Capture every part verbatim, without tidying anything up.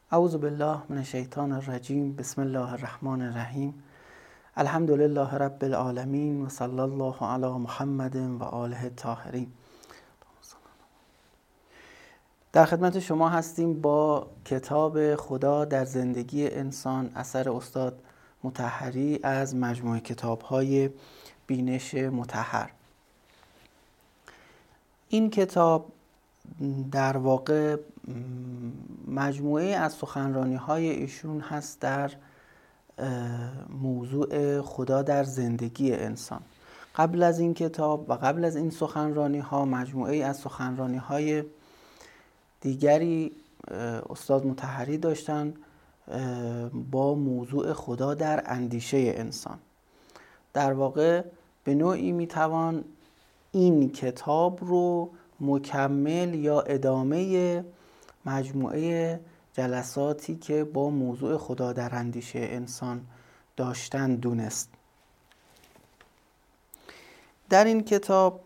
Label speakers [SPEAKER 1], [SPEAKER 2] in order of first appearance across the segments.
[SPEAKER 1] اعوذ بالله من الشیطان الرجیم. بسم الله الرحمن الرحیم. الحمد لله رب العالمین و صلی الله علی محمد و آله الطاهرین. در خدمت شما هستیم با کتاب خدا در زندگی انسان اثر استاد مطهری از مجموعه کتاب‌های بینش مطهر. این کتاب در واقع مجموعه از سخنرانی‌های ایشون هست در موضوع خدا در زندگی انسان. قبل از این کتاب و قبل از این سخنرانی‌ها مجموعه از سخنرانی‌های دیگری استاد مطهری داشتن با موضوع خدا در اندیشه انسان. در واقع به نوعی میتوان این کتاب رو مکمل یا ادامه مجموعه جلساتی که با موضوع خدا در اندیشه انسان داشتن دونست. در این کتاب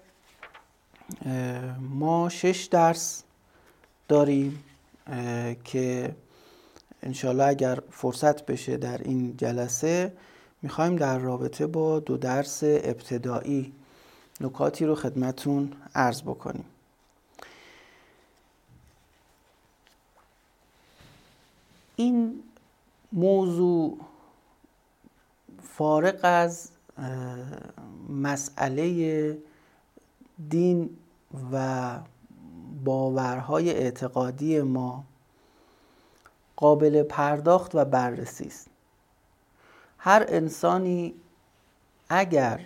[SPEAKER 1] ما شش درس داریم که انشالله اگر فرصت بشه در این جلسه میخوایم در رابطه با دو درس ابتدایی نکاتی رو خدمتون عرض بکنیم. این موضوع فارغ از مسئله دین و باورهای اعتقادی ما قابل پرداخت و بررسی است. هر انسانی اگر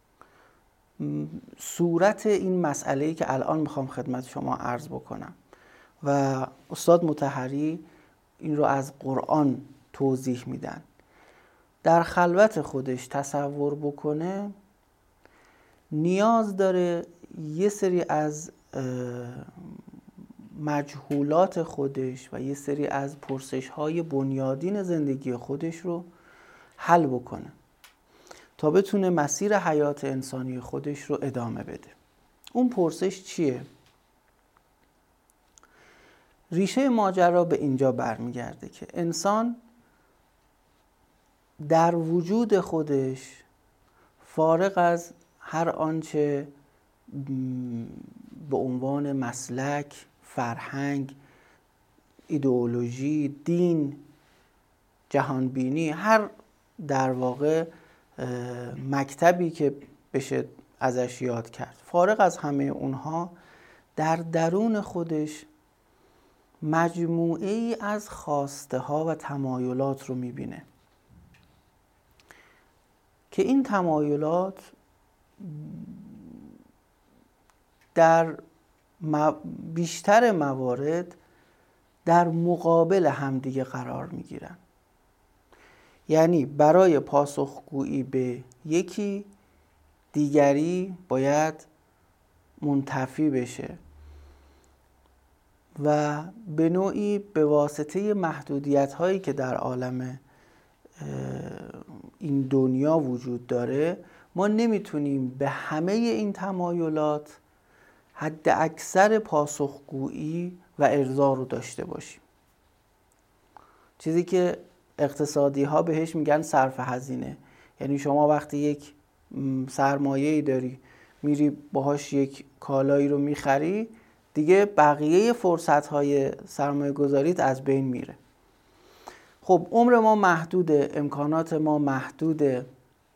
[SPEAKER 1] صورت این مسئله‌ای که الان میخوام خدمت شما عرض بکنم و استاد مطهری این رو از قرآن توضیح میدن در خلوت خودش تصور بکنه، نیاز داره یه سری از مجهولات خودش و یه سری از پرسش‌های بنیادین زندگی خودش رو حل بکنه تا بتونه مسیر حیات انسانی خودش رو ادامه بده. اون پرسش چیه؟ ریشه ماجرا به اینجا برمیگرده که انسان در وجود خودش فارغ از هر آنچه به عنوان مسلک، فرهنگ، ایدئولوژی، دین، جهانبینی، هر در واقع مکتبی که بشه ازش یاد کرد، فارغ از همه اونها در درون خودش مجموعه ای از خواسته ها و تمایلات رو میبینه که این تمایلات در بیشتر موارد در مقابل همدیگه قرار میگیرن. یعنی برای پاسخگویی به یکی دیگری باید منتفی بشه و به نوعی به واسطه محدودیت هایی که در عالم این دنیا وجود داره ما نمیتونیم به همه این تمایلات حد اکثر پاسخگویی و ارضا رو داشته باشیم. چیزی که اقتصادی ها بهش میگن صرف هزینه. یعنی شما وقتی یک سرمایه‌ای داری میری باهاش یک کالایی رو میخری، دیگه بقیه فرصت‌های سرمایه گذاریت از بین میره. خب عمر ما محدوده، امکانات ما محدوده،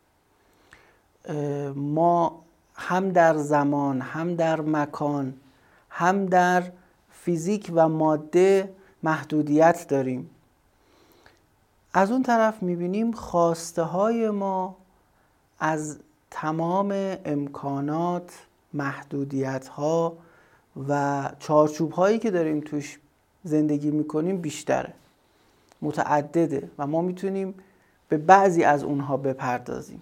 [SPEAKER 1] ما هم در زمان، هم در مکان، هم در فیزیک و ماده محدودیت داریم. از اون طرف میبینیم خواسته های ما از تمام امکانات، محدودیت ها و چارچوب هایی که داریم توش زندگی میکنیم بیشتره، متعدده و ما میتونیم به بعضی از اونها بپردازیم.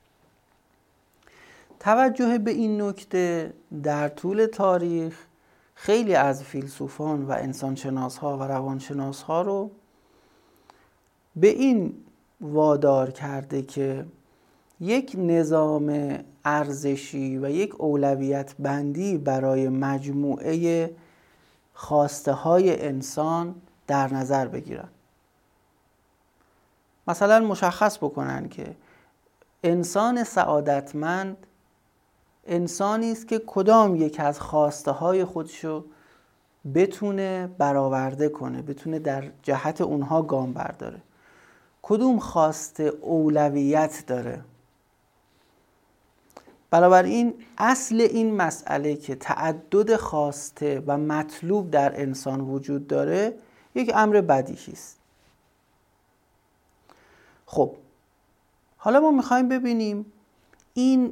[SPEAKER 1] توجه به این نکته در طول تاریخ خیلی از فیلسوفان و انسانشناس ها و روانشناس ها رو به این وادار کرده که یک نظام ارزشی و یک اولویت بندی برای مجموعه خواسته های انسان در نظر بگیرن. مثلا مشخص بکنن که انسان سعادتمند انسانی است که کدام یک از خواسته های خودشو بتونه برآورده کنه، بتونه در جهت اونها گام برداره، کدوم خواسته اولویت داره. بنابراین اصل این مسئله که تعدد خواسته و مطلوب در انسان وجود داره یک امر بدیهی است. خب حالا ما میخوایم ببینیم این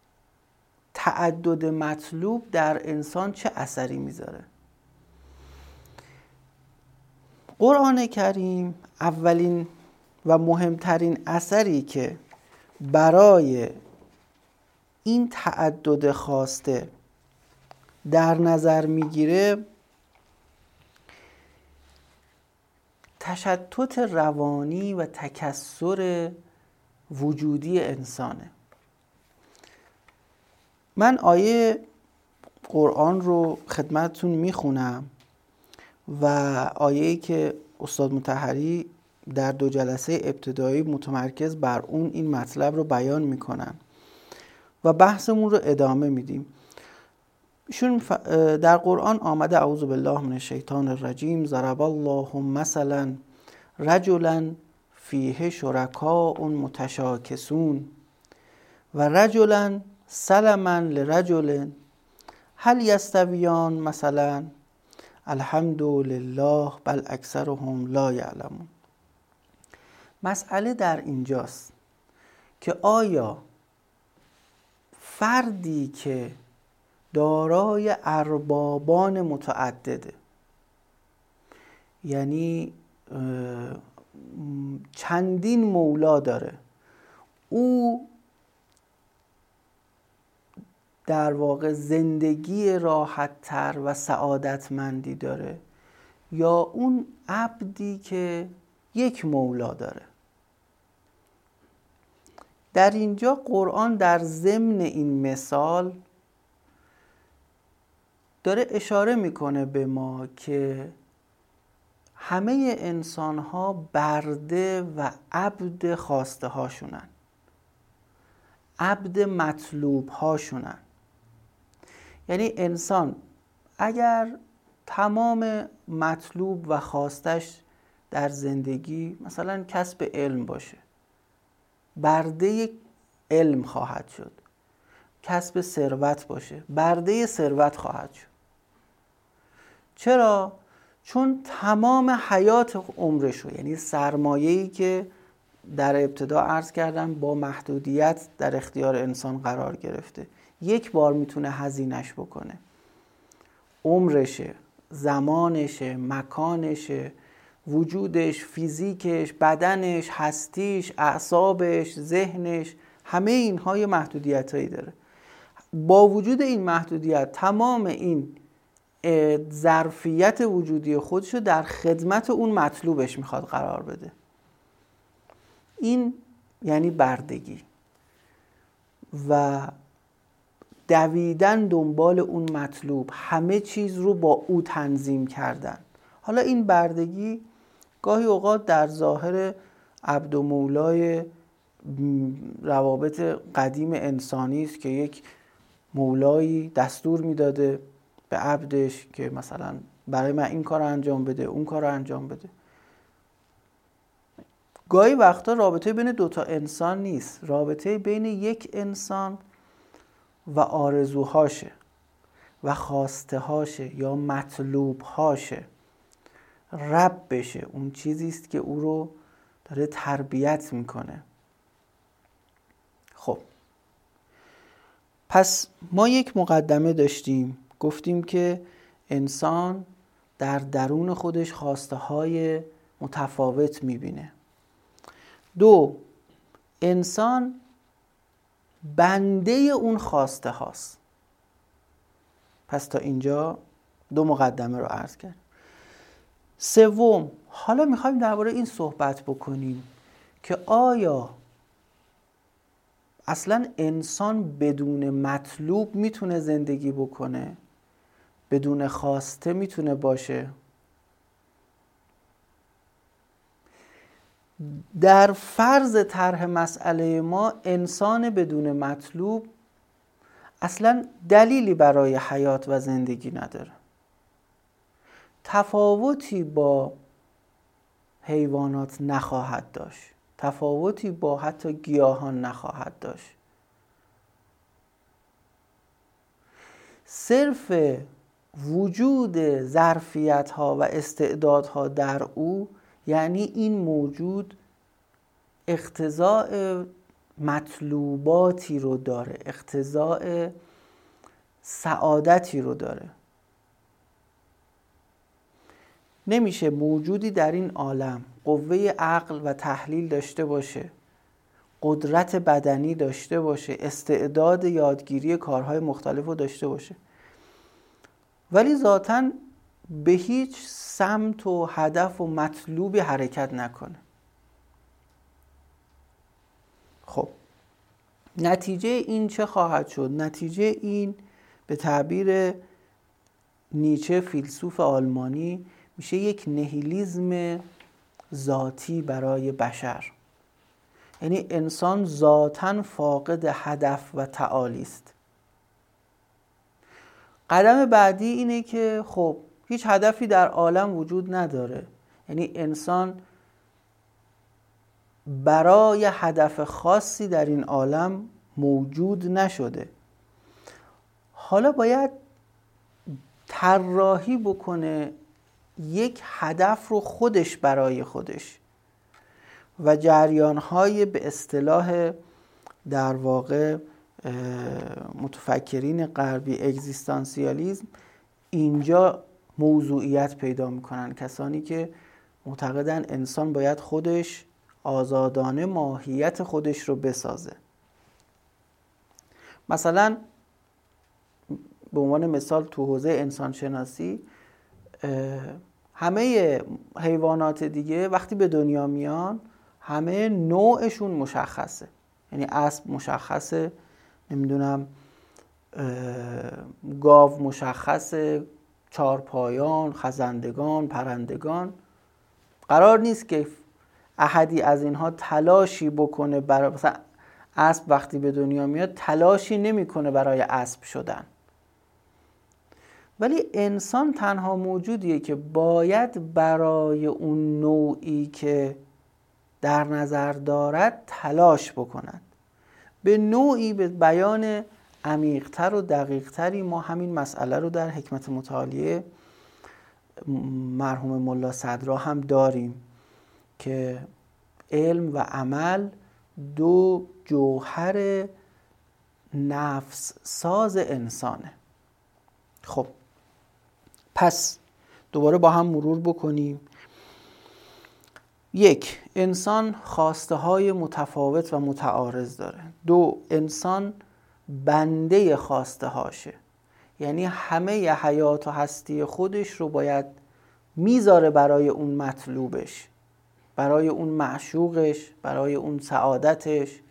[SPEAKER 1] تعدد مطلوب در انسان چه اثری میذاره. قرآن کریم اولین و مهمترین اثری که برای این تعدد خواسته در نظر میگیره تشتت روانی و تکثر وجودی انسانه. من آیه قرآن رو خدمتتون میخونم و آیه‌ای که استاد مطهری در دو جلسه ابتدایی متمرکز بر اون این مطلب رو بیان میکنن و بحثمون رو ادامه میدیم. ایشون در قرآن آمده اعوذ بالله من الشیطان الرجیم ضرب الله مثلا رجلا فیه شرکاء متشاکسون و رجلا سلما لرجل هل یستویان مثلا الحمد لله بل اکثرهم لا یعلمون. مسئله در اینجاست که آیا فردی که دارای اربابان متعدده، یعنی چندین مولا داره، او در واقع زندگی راحت تر و سعادتمندی داره یا اون عبدی که یک مولا داره؟ در اینجا قرآن در ضمن این مثال داره اشاره میکنه به ما که همه انسان ها برده و عبد خواسته هاشونن، عبد مطلوب هاشونن. یعنی انسان اگر تمام مطلوب و خواستش در زندگی مثلا کسب علم باشه، برده علم خواهد شد. کسب ثروت باشه، برده ثروت خواهد شد. چرا؟ چون تمام حیات عمرشو، یعنی سرمایه‌ای که در ابتدا عرض کردم با محدودیت در اختیار انسان قرار گرفته، یک بار میتونه هزینه‌اش بکنه. عمرشه، زمانشه، مکانشه، وجودش، فیزیکش، بدنش، هستیش، اعصابش، ذهنش، همه اینها یه محدودیتایی داره. با وجود این محدودیت تمام این ظرفیت وجودی خودشو در خدمت اون مطلوبش میخواد قرار بده. این یعنی بردگی و دویدن دنبال اون مطلوب، همه چیز رو با او تنظیم کردن. حالا این بردگی گاهی اوقات در ظاهر عبد و مولای روابط قدیم انسانی است که یک مولایی دستور میداده به عبدش که مثلا برای من این کار انجام بده، اون کار انجام بده. گاهی وقتا رابطه بین دوتا انسان نیست، رابطه بین یک انسان و آرزوهاشه و خواسته هاشه یا مطلوب هاشه. رب بشه، اون چیزیست که او رو داره تربیت میکنه. خب پس ما یک مقدمه داشتیم، گفتیم که انسان در درون خودش خواسته های متفاوت میبینه. دو، انسان بنده اون خواسته هاست. پس تا اینجا دو مقدمه رو عرض کرد. سوم، حالا میخوایم درباره این صحبت بکنیم که آیا اصلا انسان بدون مطلوب میتونه زندگی بکنه؟ بدون خواسته میتونه باشه؟ در فرض طرح مسئله ما انسان بدون مطلوب اصلا دلیلی برای حیات و زندگی نداره. تفاوتی با حیوانات نخواهد داشت، تفاوتی با حتی گیاهان نخواهد داشت. صرف وجود ظرفیت ها و استعدادها در او، یعنی این موجود اقتضاء مطلوباتی رو داره، اقتضاء سعادتی رو داره. نمیشه موجودی در این عالم قوه عقل و تحلیل داشته باشه، قدرت بدنی داشته باشه، استعداد یادگیری کارهای مختلف رو داشته باشه، ولی ذاتاً به هیچ سمت و هدف و مطلوبی حرکت نکنه. خب نتیجه این چه خواهد شد؟ نتیجه این به تعبیر نیچه فیلسوف آلمانی میشه یک نهیلیزم ذاتی برای بشر. یعنی انسان ذاتاً فاقد هدف و تعالی است. قدم بعدی اینه که خب هیچ هدفی در عالم وجود نداره، یعنی انسان برای هدف خاصی در این عالم موجود نشده. حالا باید طراحی بکنه یک هدف رو خودش برای خودش و جریان‌های به اصطلاح در واقع متفکرین غربی اگزیستانسیالیسم اینجا موضوعیت پیدا میکنن. کسانی که معتقدن انسان باید خودش آزادانه ماهیت خودش رو بسازه. مثلا به عنوان مثال تو حوزه انسان شناسی همه حیوانات دیگه وقتی به دنیا میان همه نوعشون مشخصه، یعنی اسب مشخصه، نمیدونم گاو مشخصه، چارپایان، خزندگان، پرندگان. قرار نیست که احدی از اینها تلاشی بکنه برای، مثلا اسب وقتی به دنیا میاد تلاشی نمیکنه برای اسب شدن، ولی انسان تنها موجودیه که باید برای اون نوعی که در نظر دارد تلاش بکند. به نوعی به بیان عمیق‌تر و دقیق‌تری ما همین مسئله رو در حکمت متعالیه مرحوم ملا صدرا هم داریم که علم و عمل دو جوهر نفس ساز انسانه. خب پس دوباره با هم مرور بکنیم. یک، انسان خواسته های متفاوت و متعارض داره. دو، انسان بنده خواسته هاشه، یعنی همه ی حیات و هستی خودش رو باید میذاره برای اون مطلوبش، برای اون معشوقش، برای اون سعادتش.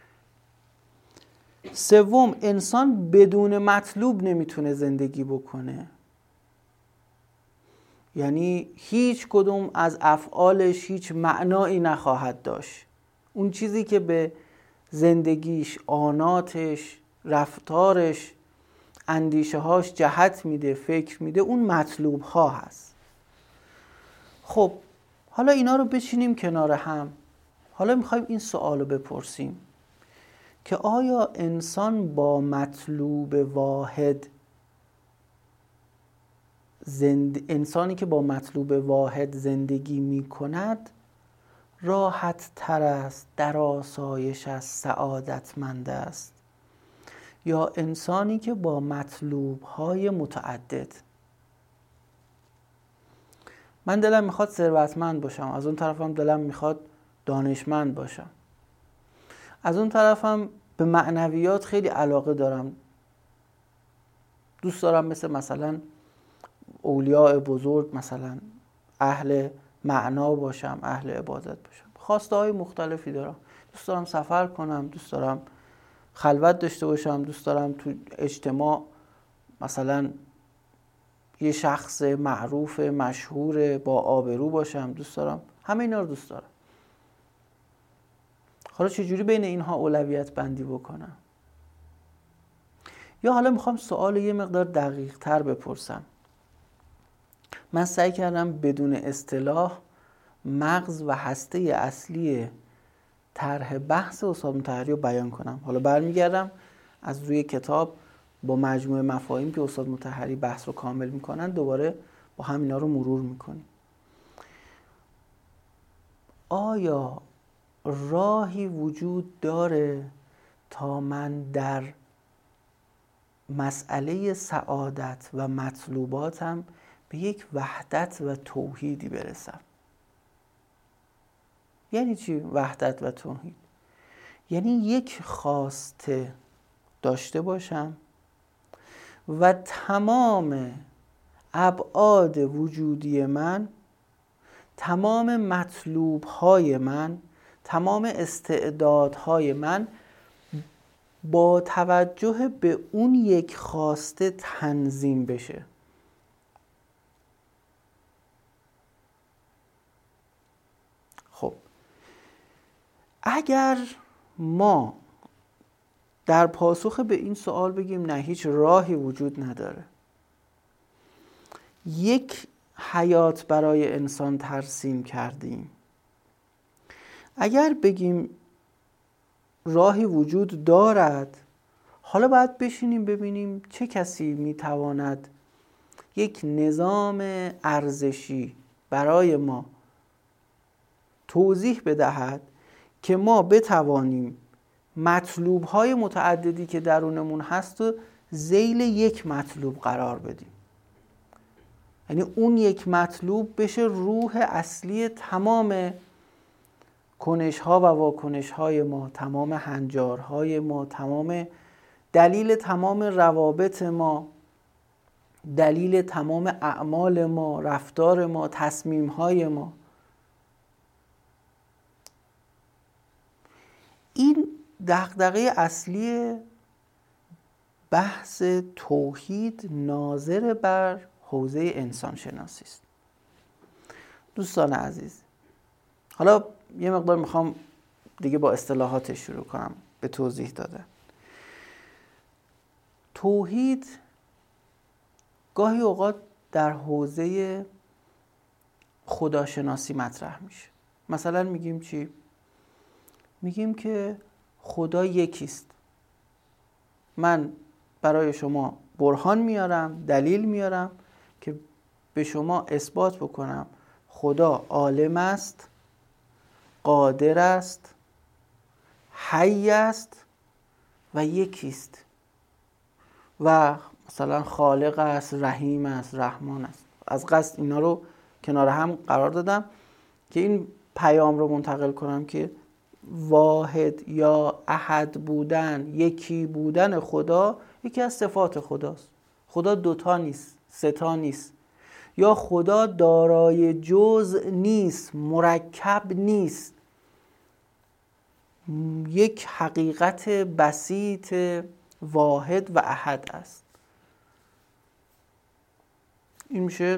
[SPEAKER 1] سوم، انسان بدون مطلوب نمیتونه زندگی بکنه، یعنی هیچ کدوم از افعالش هیچ معنایی نخواهد داشت. اون چیزی که به زندگیش، آناتش، رفتارش، اندیشه هاش جهت میده، فکر میده، اون مطلوب ها هست. خب حالا اینا رو بچینیم کنار هم. حالا میخوایم این سوال رو بپرسیم که آیا انسان با مطلوب واحد زند... انسانی که با مطلوب واحد زندگی می کند راحت تر است، در آسایش است، سعادتمند است، یا انسانی که با مطلوب های متعدد؟ من دلم میخواد ثروتمند باشم، از اون طرفم دلم میخواد دانشمند باشم، از اون طرفم به معنویات خیلی علاقه دارم، دوست دارم مثل مثلا اولیاء بزرگ مثلا اهل معنا باشم، اهل عبادت باشم. خواسته های مختلفی دارم، دوست دارم سفر کنم، دوست دارم خلوت داشته باشم، دوست دارم تو اجتماع مثلا یه شخص معروف مشهور با آبرو باشم، دوست دارم همه اینا رو دوست دارم. حالا چجوری بین اینها اولویت بندی بکنم؟ یا حالا میخوام سوال یه مقدار دقیق تر بپرسم. من سعی کردم بدون اصطلاح مغز و هسته اصلی طرح بحث استاد مطهری رو بیان کنم. حالا برمیگردم از روی کتاب با مجموعه مفاهیم که استاد مطهری بحث رو کامل میکنن دوباره با همینا رو مرور میکنیم. آیا راهی وجود داره تا من در مسئله سعادت و مطلوباتم به یک وحدت و توحیدی برسم؟ یعنی چی وحدت و توحید؟ یعنی یک خواسته داشته باشم و تمام ابعاد وجودی من، تمام مطلوبهای من، تمام استعدادهای من با توجه به اون یک خواسته تنظیم بشه. خب اگر ما در پاسخ به این سوال بگیم نه هیچ راهی وجود نداره، یک حیات برای انسان ترسیم کردیم، اگر بگیم راهی وجود دارد، حالا باید بشینیم ببینیم چه کسی میتواند یک نظام ارزشی برای ما توضیح بدهد که ما بتوانیم مطلوب‌های متعددی که درونمون هست و ذیل یک مطلوب قرار بدیم. یعنی اون یک مطلوب بشه روح اصلی تمام کنش‌ها و واکنش‌های ما، تمام هنجارهای ما، تمام دلیل تمام روابط ما، دلیل تمام اعمال ما، رفتار ما، تصمیم‌های ما. این دغدغه اصلی بحث توحید ناظر بر حوزه انسان شناسی است. دوستان عزیز، حالا یه مقدار میخوام دیگه با اصطلاحاتش شروع کنم به توضیح دادن. توحید گاهی اوقات در حوزه خداشناسی مطرح میشه. مثلا میگیم چی؟ میگیم که خدا یکیست. من برای شما برهان میارم، دلیل میارم که به شما اثبات بکنم خدا عالم است، قادر است، حی است و یکیست و مثلا خالق است، رحیم است، رحمان است. از قصد اینا رو کنار هم قرار دادم که این پیام رو منتقل کنم که واحد یا احد بودن، یکی بودن خدا یکی از صفات خداست. خدا دوتا نیست، ستا نیست، یا خدا دارای جزء نیست، مرکب نیست، یک حقیقت بسیط واحد و احد است. این میشه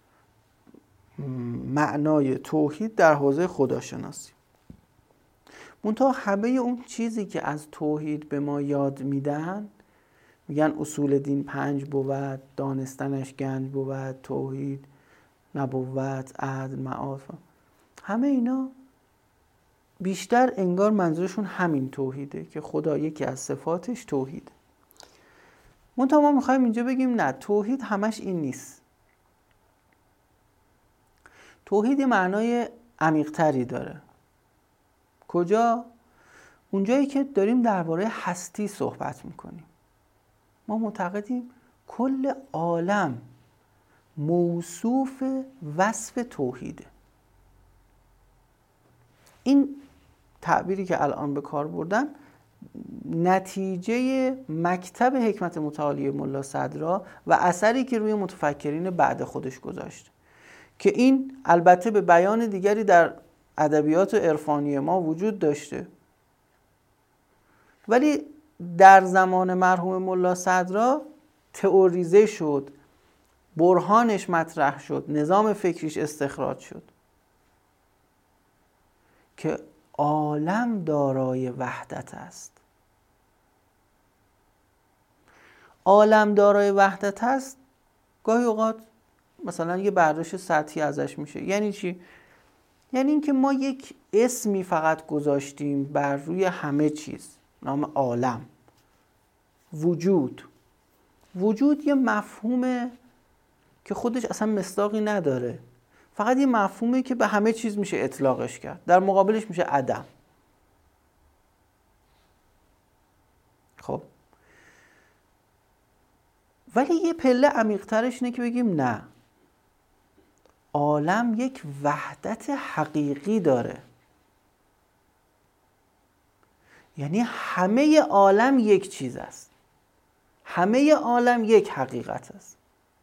[SPEAKER 1] معنای توحید در حوزه خداشناسی. منتها همه اون چیزی که از توحید به ما یاد میدن، میگن اصول دین پنج بود، دانستنش گنج بود، توحید، نبوت، عدل، معاد، همه اینا بیشتر انگار منظورشون همین توحیده که خدا یکی از صفاتش توحیده. منتها ما میخوایم اینجا بگیم نه، توحید همش این نیست. توحید معنای عمیق‌تری داره. کجا؟ اونجایی که داریم درباره هستی صحبت میکنیم. ما معتقدیم کل عالم موصوف وصف توحیده. این تعبیری که الان به کار بردم نتیجه مکتب حکمت متعالی ملا صدرا و اثری که روی متفکرین بعد خودش گذاشت که این البته به بیان دیگری در ادبیات عرفانی ما وجود داشته، ولی در زمان مرحوم ملا صدرا تئوریزه شد، برهانش مطرح شد، نظام فکریش استخراج شد که عالم دارای وحدت است. عالم دارای وحدت است گاهی اوقات مثلا یه برداشت سطحی ازش میشه. یعنی چی؟ یعنی اینکه ما یک اسمی فقط گذاشتیم بر روی همه چیز، نام عالم. وجود وجود یه مفهومه که خودش اصلا مصداقی نداره، فقط یه مفهومه که به همه چیز میشه اطلاقش کرد، در مقابلش میشه عدم. خب ولی یه پله عمیق‌ترش اینه که بگیم نه، عالم یک وحدت حقیقی داره. یعنی همه عالم یک چیز است، همه عالم یک حقیقت است.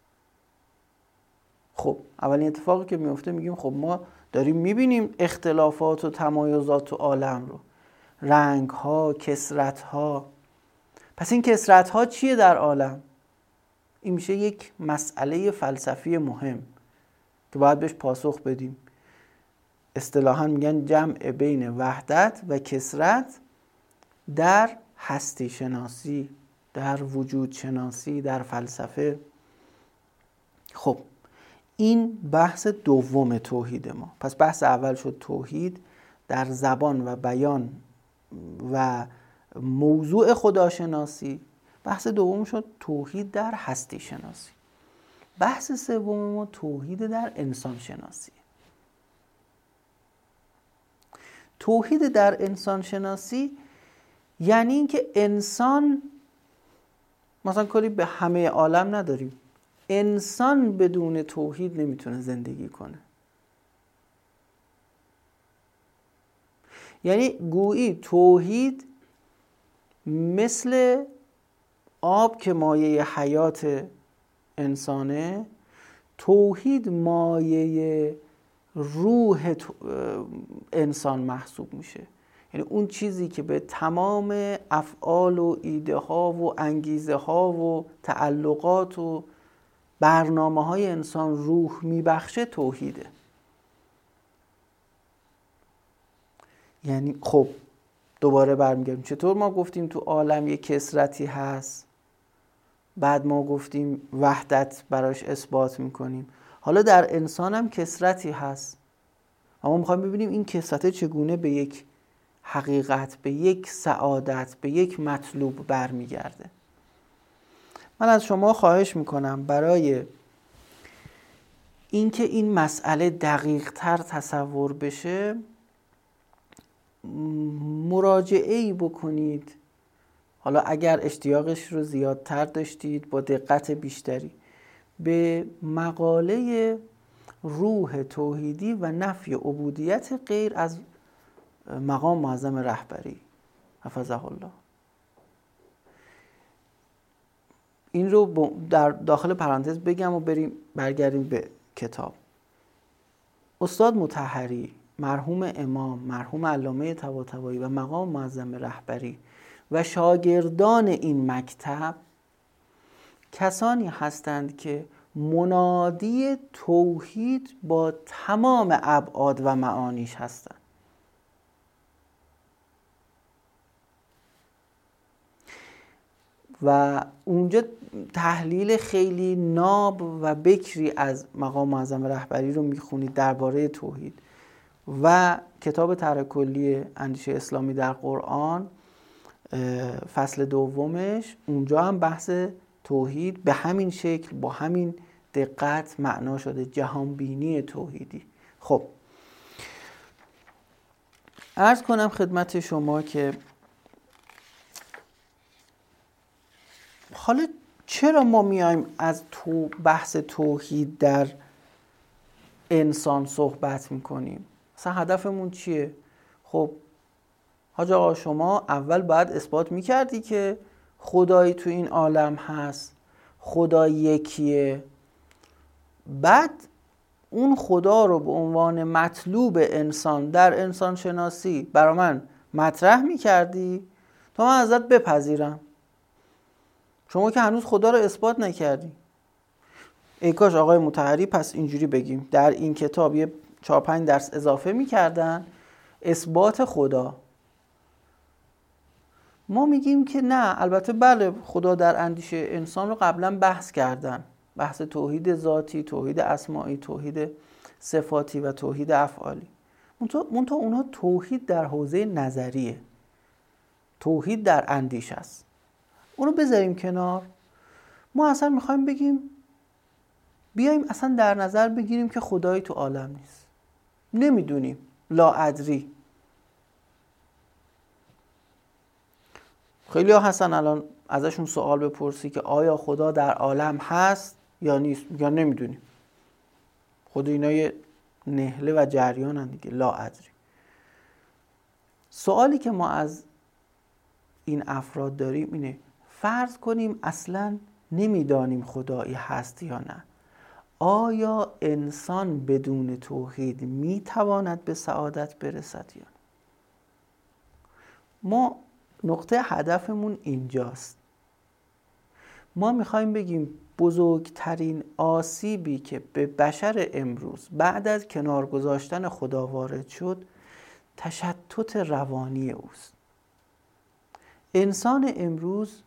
[SPEAKER 1] خب اولین اتفاقی که میفته میگیم خب ما داریم میبینیم اختلافات و تمایزات تو عالم رو، رنگ ها، کثرت ها. پس این کثرت ها چیه در عالم؟ این میشه یک مسئله فلسفی مهم که باید بهش پاسخ بدیم. اصطلاحاً میگن جمع بین وحدت و کثرت در هستی شناسی، در وجود شناسی، در فلسفه. خب این بحث دوم توحید ما. پس بحث اول شد توحید در زبان و بیان و موضوع خداشناسی. بحث دوم شد توحید در هستی شناسی. بحث سوم ما توحید در انسان شناسی. توحید در انسان شناسی یعنی اینکه انسان، مثلا کاری به همه عالم نداریم، انسان بدون توحید نمیتونه زندگی کنه. یعنی گویی توحید مثل آب که مایه حیات انسانه، توحید مایه روح انسان محسوب میشه. یعنی اون چیزی که به تمام افعال و ایده ها و انگیزه ها و تعلقات و برنامه های انسان روح میبخشه توحیده. یعنی خب دوباره برمیگردیم، چطور ما گفتیم تو عالم یک کثرتی هست، بعد ما گفتیم وحدت براش اثبات میکنیم، حالا در انسان هم کثرتی هست، اما میخوایم ببینیم این کثرت چگونه به یک حقیقت، به یک سعادت، به یک مطلوب برمیگرده. من از شما خواهش میکنم برای اینکه این مسئله دقیق تر تصور بشه مراجعه‌ای بکنید. حالا اگر اشتیاقش رو زیادتر داشتید با دقت بیشتری به مقاله روح توحیدی و نفی عبودیت غیر از مقام معظم رهبری حفظه الله. این رو در داخل پرانتز بگم و بریم برگردیم به کتاب. استاد مطهری، مرحوم امام، مرحوم علامه طباطبایی و مقام معظم رهبری و شاگردان این مکتب کسانی هستند که منادی توحید با تمام ابعاد و معانیش هستند. و اونجا تحلیل خیلی ناب و بکری از مقام معظم رهبری رو میخونید درباره توحید و کتاب طرح کلی اندیشه اسلامی در قرآن فصل دومش، اونجا هم بحث توحید به همین شکل با همین دقت معنا شده، جهانبینی توحیدی. خب عرض کنم خدمت شما که حالا چرا ما میایم از تو بحث توحید در انسان صحبت میکنیم؟ مثلا هدفمون چیه؟ خب حاج آقا شما اول باید اثبات میکردی که خدایی تو این عالم هست، خدا یکیه، بعد اون خدا رو به عنوان مطلوب انسان در انسان شناسی برا من مطرح میکردی تا من ازت بپذیرم. شما که هنوز خدا رو اثبات نکردی. ای کاش آقای مطهری پس اینجوری بگیم در این کتاب یه چهار پنج درس اضافه میکردن، اثبات خدا. ما میگیم که نه، البته بله خدا در اندیشه انسان رو قبلا بحث کردن، بحث توحید ذاتی، توحید اسماعی، توحید صفاتی و توحید افعالی. منتها اونها توحید در حوزه نظریه، توحید در اندیشه است. اونو بذاریم کنار. ما اصلا میخوایم بگیم بیایم اصلا در نظر بگیریم که خدایی تو عالم نیست، نمیدونیم، لا ادری. خیلی ها هستن الان ازشون سوال بپرسی که آیا خدا در عالم هست یا نیست، میگن نمیدونیم. خود اینا یه نهله و جریان هم دیگه، لا ادری. سوالی که ما از این افراد داریم اینه، فرض کنیم اصلا نمیدانیم خدایی هست یا نه، آیا انسان بدون توحید میتواند به سعادت برسد یا نه؟ ما نقطه هدفمون اینجاست. ما میخوایم بگیم بزرگترین آسیبی که به بشر امروز بعد از کنار گذاشتن خدا وارد شد، تشتت روانی اوست. انسان امروز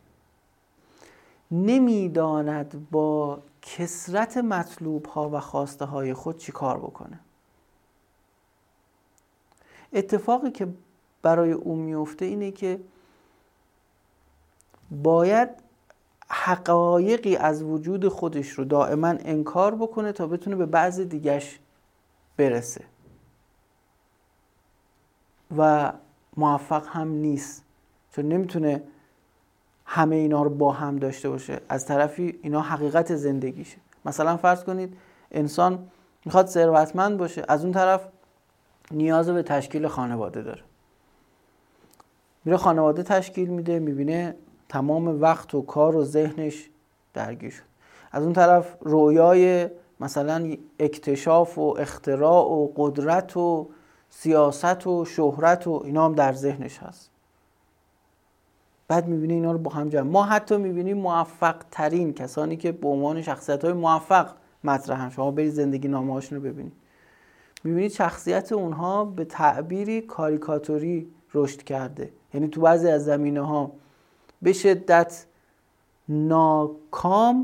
[SPEAKER 1] نمیداند با کثرت مطلوب ها و خواسته های خود چی کار بکنه. اتفاقی که برای او میفته اینه که باید حقایقی از وجود خودش رو دائما انکار بکنه تا بتونه به بعض دیگش برسه و موفق هم نیست، چون نمیتونه همه اینا رو با هم داشته باشه. از طرفی اینا حقیقت زندگیشه. مثلا فرض کنید انسان میخواد ثروتمند باشه، از اون طرف نیاز به تشکیل خانواده داره، میره خانواده تشکیل میده، میبینه تمام وقت و کار و ذهنش درگیر شد. از اون طرف رویای مثلا اکتشاف و اختراع و قدرت و سیاست و شهرت و اینا هم در ذهنش هست. بعد میبینی اینا رو با هم جمع. ما حتی میبینیم موفق ترین کسانی که به عنوان شخصیت های موفق مطرحن، شما برید زندگی نامه هاشون رو ببینید، میبینید شخصیت اونها به تعبیری کاریکاتوری رشد کرده. یعنی تو بعضی از زمینه ها به شدت ناکام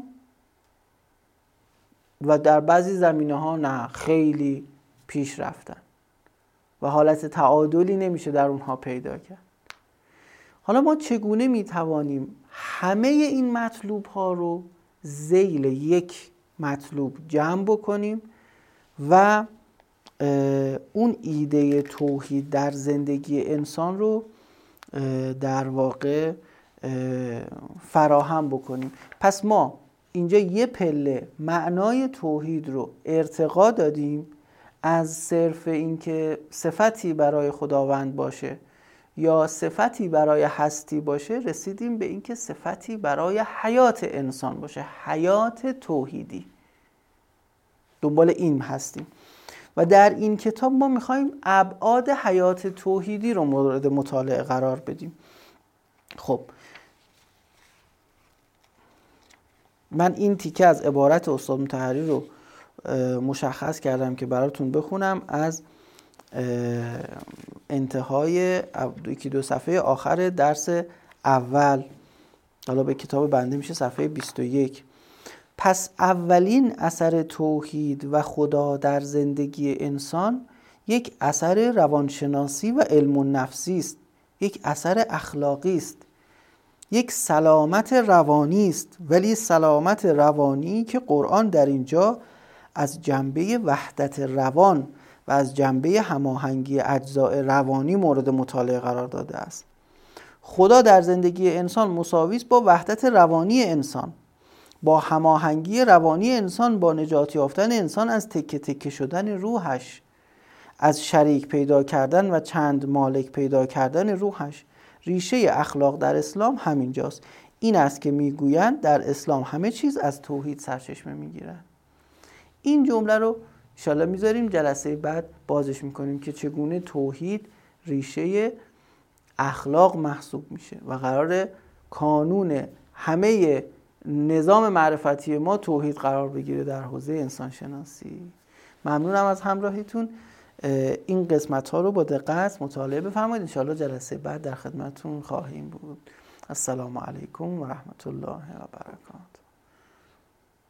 [SPEAKER 1] و در بعضی زمینه ها نه خیلی پیش رفتن و حالت تعادلی نمیشه در اونها پیدا کرد. حالا ما چگونه میتوانیم همه این مطلوب ها رو ذیل یک مطلوب جمع بکنیم و اون ایده توحید در زندگی انسان رو در واقع فراهم بکنیم؟ پس ما اینجا یه پله معنای توحید رو ارتقا دادیم، از صرف اینکه صفتی برای خداوند باشه یا صفتی برای هستی باشه، رسیدیم به اینکه صفتی برای حیات انسان باشه، حیات توحیدی. دنبال این هستیم و در این کتاب ما میخوایم ابعاد حیات توحیدی رو مورد مطالعه قرار بدیم. خب من این تیکه از عبارت استاد مطهری رو مشخص کردم که براتون بخونم از انتهای یکی دو صفحه آخر درس اول. حالا به کتاب بنده میشه صفحه بیست و یک. پس اولین اثر توحید و خدا در زندگی انسان یک اثر روانشناسی و علم النفسی است، یک اثر اخلاقی است، یک سلامت روانی است، ولی سلامت روانی که قرآن در اینجا از جنبه وحدت روان و از جنبه هماهنگی اجزاء روانی مورد مطالعه قرار داده است. خدا در زندگی انسان مساوی است با وحدت روانی انسان، با هماهنگی روانی انسان، با نجات یافتن انسان از تکه تکه شدن روحش، از شریک پیدا کردن و چند مالک پیدا کردن روحش. ریشه اخلاق در اسلام همینجاست. این است که میگویند در اسلام همه چیز از توحید سرچشمه میگیرد. این جمله رو انشالله میذاریم جلسه بعد بازش میکنیم که چگونه توحید ریشه اخلاق محسوب میشه و قرار کانون همه نظام معرفتی ما توحید قرار بگیره در حوزه انسان شناسی. ممنونم از همراهیتون. این قسمت ها رو با دقت مطالعه بفرمایید. ان شاءالله جلسه بعد در خدمتتون خواهیم بود. السلام علیکم و رحمت الله و برکاته.